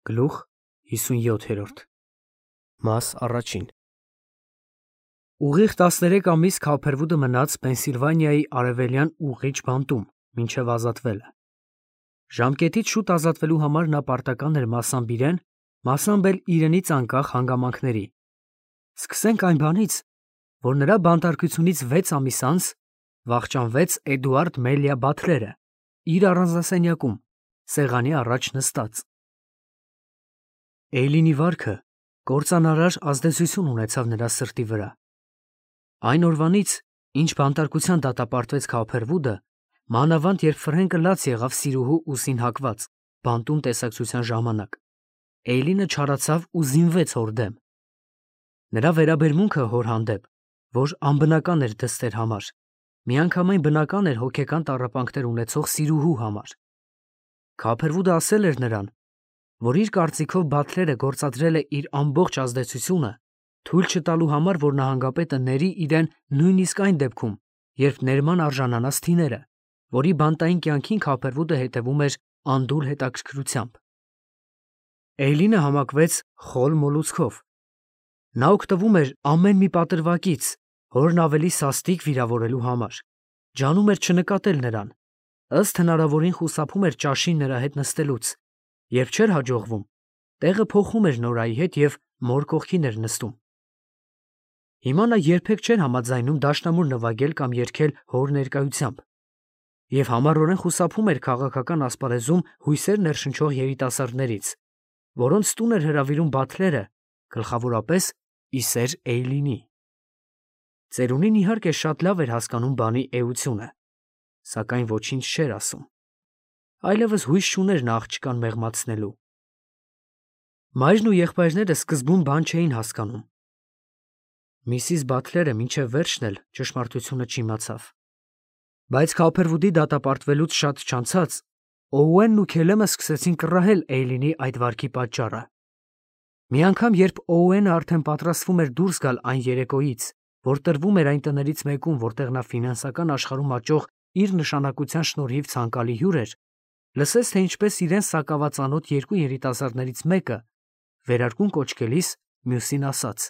Գլուխ 57 Մաս առաջին Ուղիղ 13 ամիս Քափերվուդը մնաց Պենսիլվանիայի արևելյան ուղիղ բանտում, մինչև ազատվելը։ Ժամկետից շուտ ազատվելու համար նա պարտական էր մասամբ իրեն, մասամբ էլ իրենից անկախ հանգամանքների։ Սկսենք այն բանից, որ նրա բանտարկությունից 6 ամիս անց վախճանվեց Էդուարդ Մելիա Բաթլերը իր առանձնասենյակում, սեղանի առաջ նստած։ Էյլինի վարքը կործանարար ազդեցություն ունեցավ նրա սրտի վրա։ Այն օրվանից, ինչ բանտարկության դատապարտվեց Քափերվուդը, մանավանդ երբ Ֆրենկը լաց եղավ սիրուհու ուսին հակված, բանտում տեսակցության ժամանակ, Էյլինը չարացավ ու զինվեց հոր դեմ։ Նրա վերաբերմունքը հոր հանդեպ, որ անբնական էր դստեր համար, միանգամայն բնական էր հոգեկան տառապանքներ ունեցող սիրուհու համար։ Քափերվուդը ասել էր նրան, որ իր կարծիքով Բաթլերը գործադրել է իր ամբողջ ազդեցությունը, թույլ չտալու համար, որ նահանգապետը ների իրեն նույնիսկ այն դեպքում, երբ ներման արժանանաց թիները, որի բանտային կյանքին Քափերվուդը հետևում էր անդուր հետաքրքրությամբ։ Էյլինը համակվեց խոլ մոլուցքով։ Նա օգտվում էր ամեն մի պատրվակից, հորն ավելի սաստիկ վիրավորելու համար, ջանում էր չնկատել նրան, ըստ հնարավորին խուսափում էր ճաշին նրա հետ նստելուց, երբ չէր հաջողվում, տեղը փոխում էր Նորայի հետ և մոր կողքին էր նստում։ Հիմա նա երբեք չէր համաձայնում դաշնամուր նվագել կամ երգել հոր ներկայությամբ և համառորեն խուսափում էր քաղաքական ասպարեզում հույսեր ներշնչող երիտասարդներից, որոնց տուն էր հրավիրում Բաթլերը, գլխավորապես ի սեր Էյլինի։ Ծերունին իհարկե շատ լավ էր հասկանում բանի էությունը, սակայն ոչինչ չէր ասում։ Այլևս հույս չուներ նա աղջկան մեղմացնելու։ Մայրն ու եղբայրները սկզբում բան չէին հասկանում։ Միսիս Բաթլերը մինչև վերջն էլ ճշմարտությունը չիմացավ։ Բայց Քափերվուդի դատապարտվելուց շատ չանցած Օուենն ու Քելեմը սկսեցին կռահել Էյլինի այդ վարքի պատճառը։ Մի անգամ, երբ Օուենը արդեն պատրաստվում էր դուրս գալ այն երեկոյից, որ տրվում էր այն տներից մեկում, որտեղ նա ֆինանսական աշխարհում աճող իր նշանակության շնորհիվ ցանկալի հյուր էր, լսեց, թե ինչպես իրեն սակավածանոթ երկու երիտասարդներից մեկը, վերարկուն կոչկելիս, մյուսին ասաց.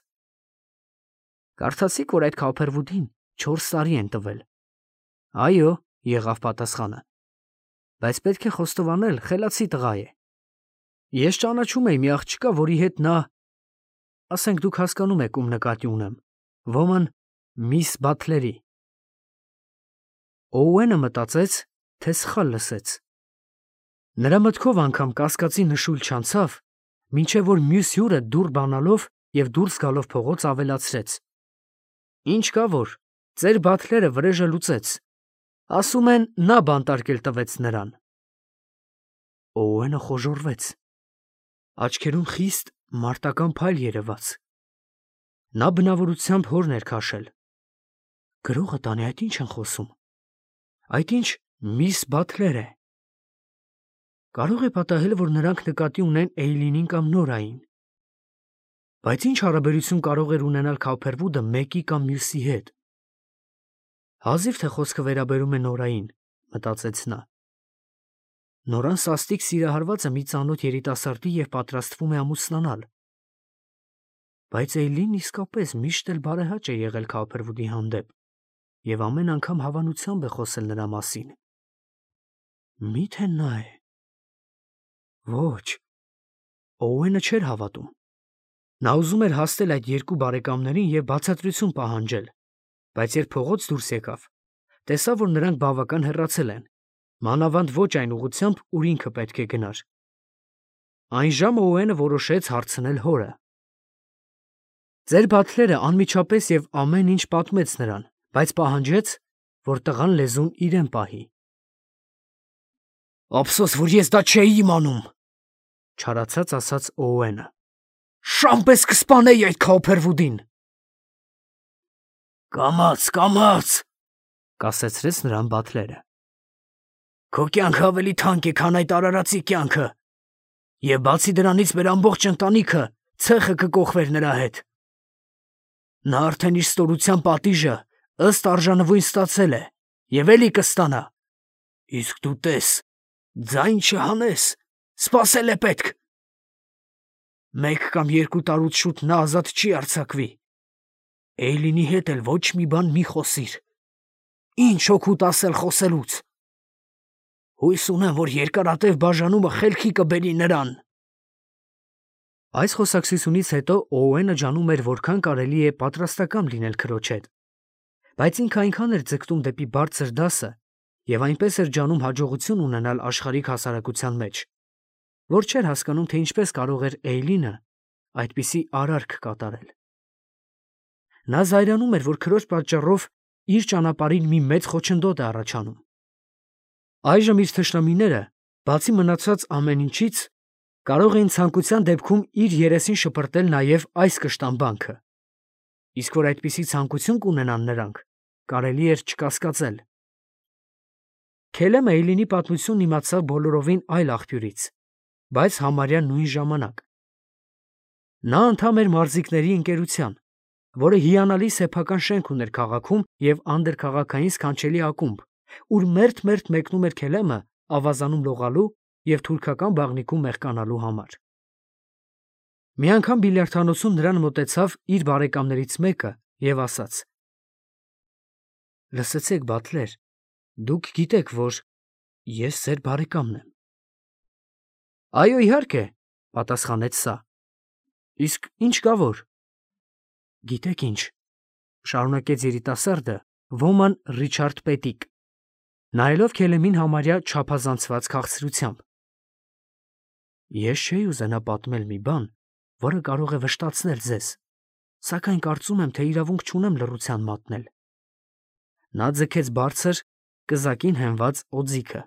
«Կարդացիք, որ այդ Քափերվուդին 4 տարի են տվել»։ «Այո», եղավ պատասխանը, «բայց պետք է խոստովանել, խելացի տղա է։ Ես ճանաչում էի մի աղջկա, որի հետ նա, ասենք դուք հասկանում եք, ում նկատի ունեմ, ոմն միս Բաթլերի»։ Օուենը մտածեց, թե սխալ լսեց։ Նրա մտքով անգամ կասկածի նշույլ չանցավ, մինչև որ մյուս հյուրը դուռ բանալով և դուրս գալով փողոց ավելացրեց. «Ինչ կա որ, ծեր Բաթլերը վրեժը լուծեց, ասում են, նա բանտարկել տվեց նրան»։ Օուենը խոժոռվեց, աչքերում խիստ մարտական փայլ երևաց։ Նա բնավորությամբ հորն էր քաշել։ Գրողը տանի այդ ինչ են խոսում։ Այդ ինչ միս Բաթլեր է։ Կարող է պատահել, որ նրանք նկատի ունեն Էյլինին կամ Նորային։ Բայց ինչ հարաբերություն կարող էր ունենալ Քափերվուդը մեկի կամ մյուսի հետ։ Հազիվ թե խոսքը վերաբերում է Նորային, մտածեց նա։ Նորան սաստիկ սիրահարված է մի ծանոթ երիտասարդի և պատրաստվում է ամուսնանալ։ Բայց Էյլինն իսկապես միշտ էլ բարեհաճ է եղել Քափերվուդի հանդեպ և ամեն անգամ հավանությամբ է խոսել նրա մասին։ Մի՞թե նա է։ Ոչ, Օուենը չէր հավատում։ Նա ուզում էր հասնել այդ երկու բարեկամներին և բացատրություն պահանջել, բայց երբ փողոց դուրս եկավ, տեսավ, որ նրանք բավական հեռացել են, մանավանդ ոչ այն ուղղությամբ, ուր ինքը պետք է գնար։ Այն ժամը Օուենը որոշեց հարցնել հորը։ Ծեր Բաթլերը անմիջապես և ամեն ինչ պատմեց նրան, բայց պահանջեց, որ տղան լեզուն իրեն պահի։ «Ափսոս, որ ես դա չէի իմանում», չարացած ասաց Օուենը։ «Շան պես կսպանեի այդ Քափերվուդին»։ Կամաց, կասեցրեց նրան Բաթլերը։ Քո կյանքը ավելի թանկ է, քան այդ արարածի կյանքը, և բացի դրանից մեր ամբողջ ընտանիքը ցեխը կկոխվեր նրա հետ։ Նա արդեն իր ստորության պատիժը ըստ արժանվույն ստացել է և էլի կստանա։ Իսկ դու տես, ձայն չհանես, սպասել է պետք։ 1 կամ 2 տարուց շուտ նա ազատ չի արձակվի։ Էյլինի հետ էլ ոչ մի բան մի խոսիր։ Ինչ օգուտ ասել խոսելուց։ Հույս ունեմ, որ երկարատև բաժանումը խելքի կբերի նրան։ Այս խոսակցությունից հետո Օուենը ջանում էր որքան կարելի է պատրաստական լինել քրոջ հետ, բայց ինքը այնքան էր ձգտում դեպի բարձր դասը եւ այնպես էր ջանում հաջողություն ունենալ աշխարհիկ հասարակության մեջ, որ չէր հասկանում, թե ինչպես կարող էր Էյլինը այդպիսի արարք կատարել։ Նա զայրանում էր, որ քրոջ պատճառով իր ճանապարհին մի մեծ խոչընդոտ է առաջանում։ Այժմ իր թշնամիները, բացի մնացած ամեն ինչից, կարող էին ցանկության դեպքում իր երեսին շպրտել նաև այս կշտամբանքը, իսկ որ այդպիսի ցանկություն կունենան նրանք, կարելի էր չկասկածել։ Քելեմը Էյլինի պատմությունն իմացավ բոլորովին այլ աղբյուրից, բայց համարյա նույն ժամանակ։ Նա անդամ էր մարզիկների ընկերության, որը հիանալի սեփական շենք ուներ քաղաքում և անդրքաղաքային սքանչելի ակումբ, ուր մերթ մեկնում էր Քելեմը ավազանում լողալու և թուրքական բաղնիքում մեղկանալու համար։ Մի անգամ բիլիարդանոցում նրան մոտեցավ իր բարեկամներից մեկը և ասաց. «Լսեցեք, Բաթլեր, դուք գիտեք, որ ես ձեր բարեկամն եմ»։ «Այո, իհարկե», պատասխանեց սա։ «Իսկ ինչ կա որ»։ «Գիտեք ինչ», շարունակեց երիտասարդը, ոման Ռիչարդ Պետիկ, նայելով Քելեմին համարյա չափազանցված քաղցրությամբ։ «Ես չէի ուզենա պատմել մի բան, որը կարող է վշտացնել ձեզ, սակայն կարծում եմ, թե իրավունք չունեմ լռության մատնել»։ Նա ձգեց բարձր, կզակին հենված օձիքը։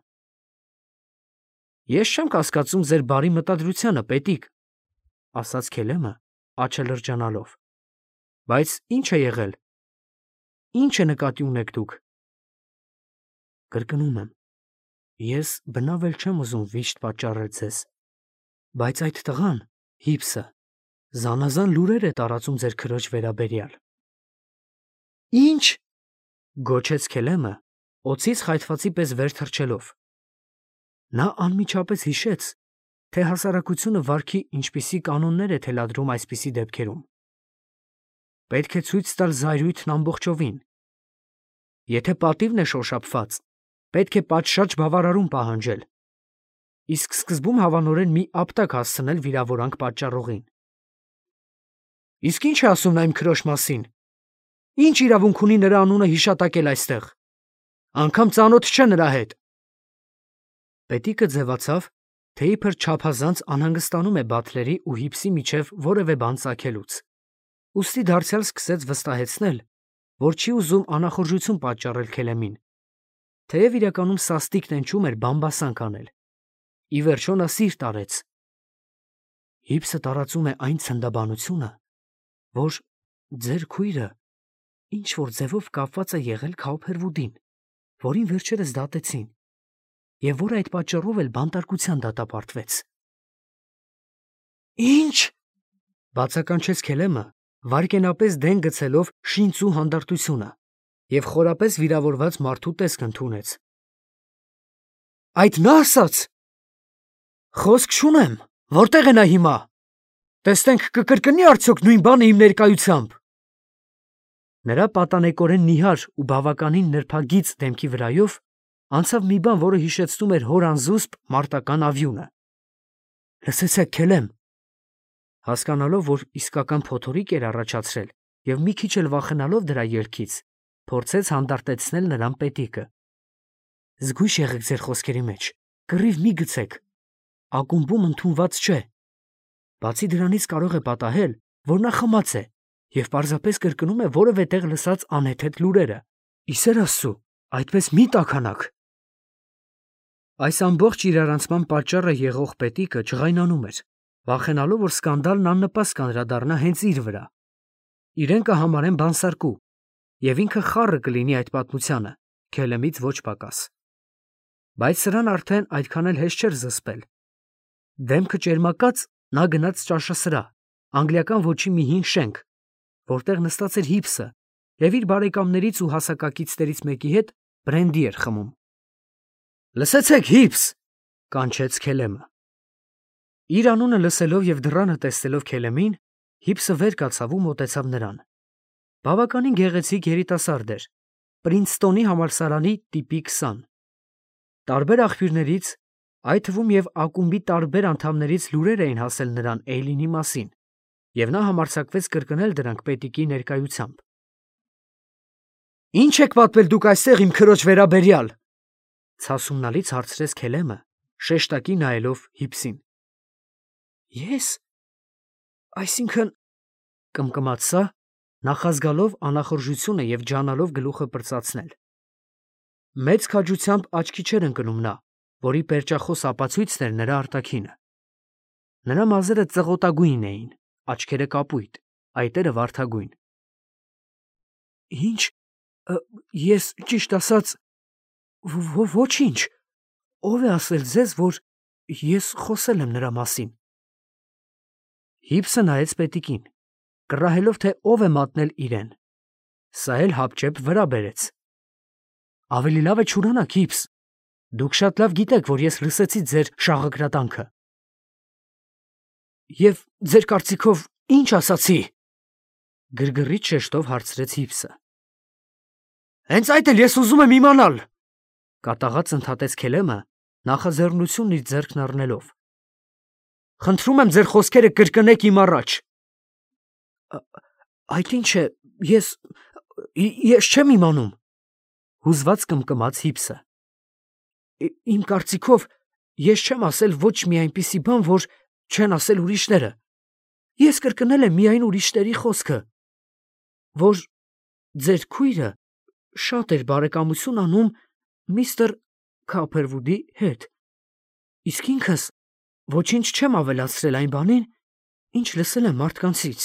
«Ես չեմ կասկածում ձեր բարի մտադրությանը, Պետիկ», ասաց Քելեմը, աջը լրջանալով։ «Բայց ի՞նչ է եղել։ Ի՞նչ է նկատի ունեք դուք»։ «Կրկնում եմ, ես բնավ էլ չեմ ուզում վիշտ պատճառել ձեզ, բայց այդ տղան, Հիբսը, զանազան լուրեր է տարածում ձեր քրոջ վերաբերյալ»։ «Ի՞նչ», գոչեց Քելեմը, օձից խայթվածի պես վեր թռչելով։ Նա անմիջապես հիշեց, թե հասարակությունը վարքի ինչպիսի կանոններ է թելադրում այսպիսի դեպքերում։ Պետք է ցույց տալ զայրույթն ամբողջովին։ Եթե պատիվն է շոշափված, պետք է պատշաճ բավարարում պահանջել, իսկ սկզբում հավանորեն մի ապտակ հասցնել վիրավորանք պատճառողին։ «Իսկ ի՞նչ է ասում նա իմ քրոջ մասին։ Ի՞նչ իրավունք ունի նրա անունը հիշատակել այստեղ։ Անգամ ծանոթ չէ նրա հետ»։ Պետիկը ձևացավ, թե իբր չափազանց անհանգստանում է Բաթլերի ու Հիբսի միջև որևէ բան ծագելուց, ուստի դարձյալ սկսեց վստահեցնել, որ չի ուզում անախորժություն պատճառել Քելեմին, թեև իրականում սաստիկ տենչում էր բամբասանք անել։ Ի վերջո նա սիրտ արեց։ «Հիբսը տարածում է այն ցնդաբանությունը, որ ձեր քույրը ինչ-որ ձևով կապված է եղել Քաուփերվուդին, որին վերջերս դատեցին, և որը այդ պատճառով էլ բանտարկության դատապարտվեց»։ «Ի՞նչ», բացականչեց Քելեմը, վայրկենապես դեն գցելով շինծու հանդարտությունը և խորապես վիրավորված մարդու տեսք ընդունեց։ «Այդ նա ասաց։ Խոսք չունեմ, որտե՞ղ է նա հիմա։ Տեսնենք կկրկնի՞ արդյոք նույն բանը իմ ներկայությամբ»։ Նրա պատանեկորեն նիհար ու բավականին նրբագիծ դեմքի վրայով անցավ մի բան, որը հիշեցնում էր հոր անզուսպ մարտական ավյունը։ «Լսեցեք, Քելեմ», հասկանալով, որ իսկական փոթորիկ էր առաջացրել և մի քիչ էլ վախենալով դրա ելքից, փորձեց հանդարտեցնել նրան Պետիկը։ «Զգույշ եղեք ձեր խոսքերի մեջ, կռիվ մի գցեք։ Ակումբում ընդունված չէ։ Բացի դրանից կարող է պատահել, որ նա խմած է և պարզապես կրկնում է որևէ տեղ լսած անհեթեթ լուրերը։ Ի սեր Աստծու, այդպես մի տաքանաք»։ Այս ամբողջ իրարանցման պատճառը եղող Պետիկը ջղայնանում էր, վախենալով, որ սկանդալն աննպաստ կանդրադառնա հենց իր վրա։ Իրեն կհամարեն բանսարկու, և ինքը խառը կլինի այդ պատմությանը, Քելեմից ոչ պակաս։ Բայց սրան արդեն այդքան էլ հեշտ չէր զսպել։ Դեմքը ճերմակած նա գնաց ճաշասրահ, անգլիական ոճի մի հին շենք, որտեղ նստած էր Հիբսը և իր բարեկամներից ու հասակակիցներից մեկի հետ բրենդի էր խմում։ «Լսեցեք, Հիբս», կանչեց Քելեմը։ Իր անունը լսելով եւ դռանը տեսնելով Քելեմին, Հիփսը վեր կացավ ու մոտեցավ նրան։ Բավականին գեղեցիկ երիտասարդ էր, Պրինսթոնի համալսարանի տիպի 20։ Տարբեր աղբյուրներից, այդ թվում եւ ակումբի տարբեր անդամներից լուրեր էին հասել նրան Էյլինի մասին, եւ նա համարձակվեց կրկնել դրանք պետիկի ներկայությամբ։ «Ինչ եք պատմել դուք այստեղ իմ քրոջ վերաբերյալ», ցասումնալից հարցրեց Քելեմը, շեշտակի նայելով Հիփսին։ «Ես, այսինքն,» կմկմաց սա, նախազգալով անախորժությունը եւ ջանալով գլուխը պրծացնել։ Մեծ քաջությամբ աչքի չէր ընկնում նա, որի պերճախոս ապացույցն էր նրա արտաքինը։ Նրա մազերը ծղոտագույն էին, աչքերը կապույտ, այտերը վարդագույն։ «Ինչ, ես ճիշտ ասած, ոչինչ, ով է ասել ձեզ, որ ես խոսել եմ նրա մասին»։ Հիփսը նայեց պետիկին, կռահելով, թե ով է մատնել իրեն։ Սա էլ հապճեպ վրա բերեց։ «Ավելի լավ է չուրանաք, Հիփս, դուք շատ լավ գիտեք, որ ես լսեցի ձեր շաղակրատանքը»։ «Եվ ձեր կարծիքով ի՞նչ ասացի», գրգռիչ շեշտով հարցրեց Հիփսը։ «Հենց այդ էլ ես ուզում եմ իմանալ», կատաղած ընդհատեց Քելեմը, նախաձեռնությունն իր ձեռքն առնելով։ «Խնդրում եմ ձեր խոսքերը կրկնեք իմ առաջ»։ «Այդ ինչ է, ես չեմ իմանում», հուզված կմկմաց Հիփսը։ «Իմ կարծիքով, ես չեմ ասել ոչ մի այնպիսի բան, որ չեն ասել ուրիշները։ Ես կրկնել եմ միայն ուրիշների խոսքը, որ ձեր քույրը շատ էր բարեկամություն անում միստր Քոփերվուդի հետ, իսկ ինքս ոչինչ չեմ ավելացրել այն բանին, ինչ լսել եմ մարդկանցից»։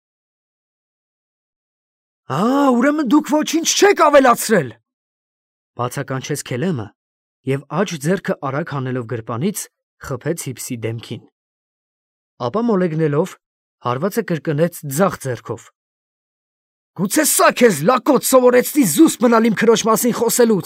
Ուրեմն դուք ոչինչ չեք ավելացրել, բացականչեց Քելեմը եւ աջ ձեռքը արագ հանելով գրպանից խփեց Հիփսի դեմքին։ Ապա մոլեգնելով հարվածը կրկնեց ձախ ձեռքով։ «Գուցե սա քեզ լակոտ սովորեցնի զուսպ մնալ իմ քրոջ մասին խոսելուց»։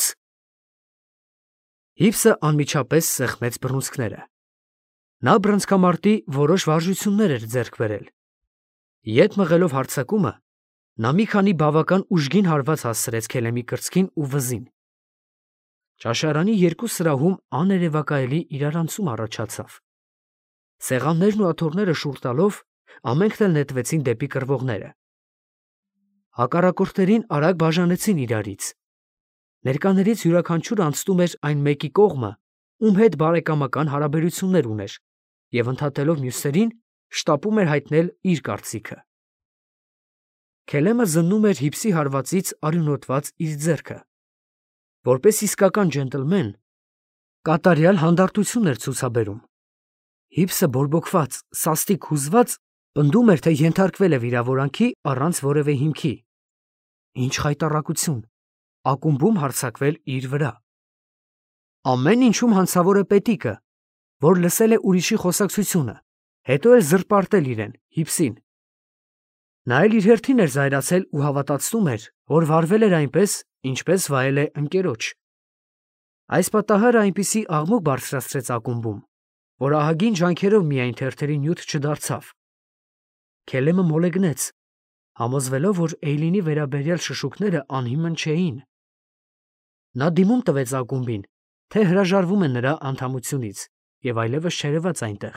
Հիփսը անմիջապես սեղմեց բռունցքները։ Նա բռնցքամարտի որոշ վարժություններ էր ձեռք բերել։ Ետ մղելով հարձակումը, նա մի քանի բավական ուժգին հարված հասցրեց Քելեմի կրծքին ու վզին։ Ճաշարանի երկու սրահում աներևակայելի իրարանցում առաջացավ։ Սեղաններն ու աթոռները շուռ տալով, ամենքն էլ նետվեցին դեպի կռվողները։ Հակառակորդներին արագ բաժանեցին իրարից։ Ներկաներից յուրաքանչյուրը անցնում էր այն մեկի կողմը, ում հետ բարեկամական հարաբերություններ ուներ, եւ ընդհատելով մյուսներին, շտապում էր հայտնել իր կարծիքը։ Քելեմը զննում էր Հիփսի հարվածից արյունոտված իր ձեռքը։ Որպես իսկական ջենտլմեն, կատարյալ հանդարտություն էր ցուցաբերում։ Հիփսը բորբոքված, սաստիկ հուզված, պնդում էր, թե ենթարկվել է վիրավորանքի առանց որևէ հիմքի։ Ինչ խայտառակություն, ակումբում հարձակվել իր վրա։ Ամեն ինչում հանցավոր է պետիկը, որ լսել է ուրիշի խոսակցությունը, հետո էլ զրպարտել իրեն, Հիփսին։ Նա էլ իր հերթին էր զայրացել ու հավատացնում էր, որ վարվել էր այնպես, ինչպես վայել է ընկերոջ։ Այս պատահարը այնպիսի աղմուկ բարձրացրեց ակումբում, որ ահագին ջանքերով միայն թերթերի նյութ չդարձավ։ Քելեմը մոլեգնեց, համոզվելով, որ Էյլինի վերաբերյալ շշուկները անհիմն չէին։ Նա դիմում տվեց ակումբին, թե հրաժարվում է նրա անդամությունից եւ այլևս չերևաց այնտեղ։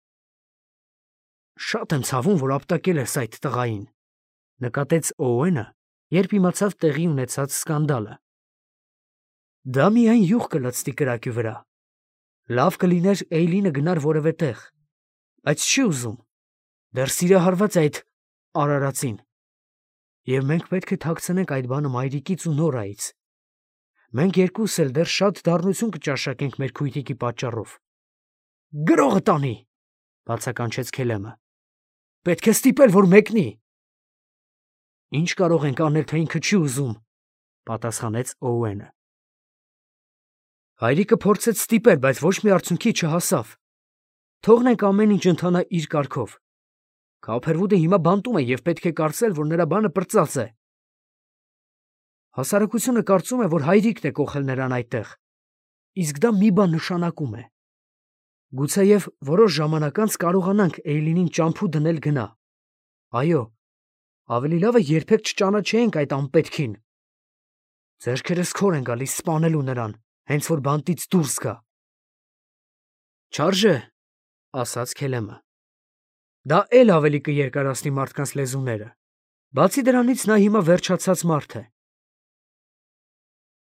«Շատ եմ ցավում, որ ապտակել ես այդ տղային», նկատեց Օուենը, երբ իմացավ տեղի ունեցած սկանդալը։ «Դա միայն յուղ կլցնի կրակի վրա։ Լավ կլիներ Էյլինը գնար որևէ տեղ, բայց չի ուզում, դեռ սիրահարված է այդ արարածին։ Եվ մենք պետք է թաքցնենք այդ բանը մայրիկից ու Նորայից։ Մենք երկուսս էլ դեռ շատ դառնություն կճաշակենք մեր քույրիկի պատճառով»։ «Գրողը տանի», բացականչեց Քելեմը։ «Պետք է ստիպել, որ մեկնի»։ «Ինչ կարող ենք անել, թե ինքը չի ուզում», պատասխանեց Օուենը։ Հայրիկը փորձեց ստիպել, բայց ոչ մի արդյունքի չհասավ։ Թողնենք ամեն ինչ ընթանա իր կարգով։ Քոփերվուդը հիմա բանտում է եւ պետք է կարծել, որ նրա բանը պրծած է։ Հասարակությունը կարծում է, որ հայրիկն է կոխել նրան այդտեղ, իսկ դա մի բան նշանակում է։ Գուցեև որոշ ժամանակ անց կարողանանք Էյլինին ճամփու դնել գնա։ Այո, ավելի լավ է երբեք չճանաչեինք այդ անպետքին։ Ձեռքերս քոր են գալիս սպանելու նրան, հենց որ բանտից դուրս գա։ Չարժե, ասաց Քելեմը։ Դա էլ ավելի կերկարացնի մարդկանց լեզուները։ Բացի դրանից նա հիմա վերջացած մարդ է։